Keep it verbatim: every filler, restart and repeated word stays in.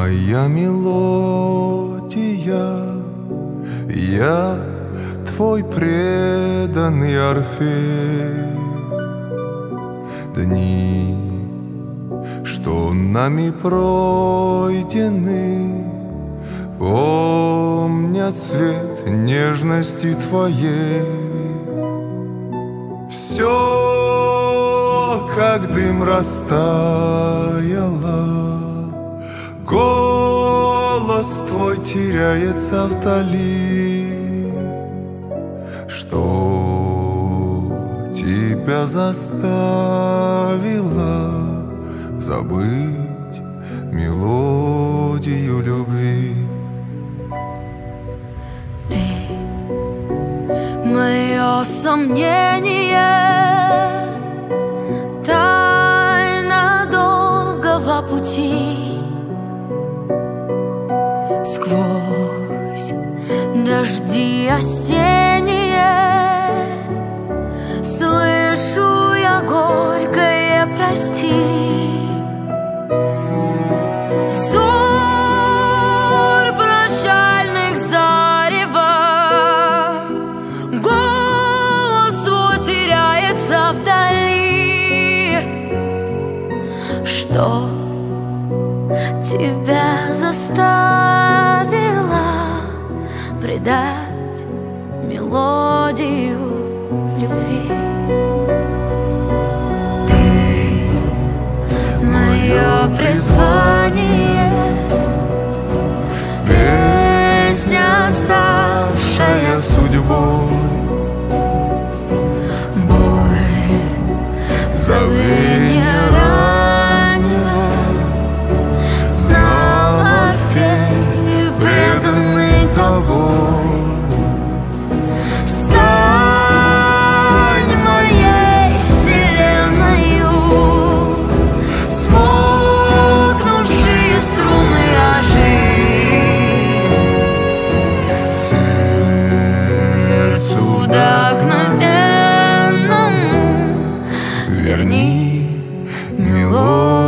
моя мелодия, я твой преданный Орфей. Дни, что нами пройдены, помнят цвет нежности твоей. Все, как дым, растаяло, голос твой теряется вдали. Что тебя заставило забыть мелодию любви? Ты — мое сомнение, тайна долгого пути. Сквозь дожди осенние слышу я горькое прости. Ссор прощальных зарева, голос твой теряется вдали. Что тебя заставило предать мелодию любви? Ты — мое призвание, Песня, ставшая судьбой, боль забвение раннего. Знал Орфей, преданный тобой. Стань моей вселенною, смолкнувшие струны ожив. Сердцу вдохновенному верни мелодию.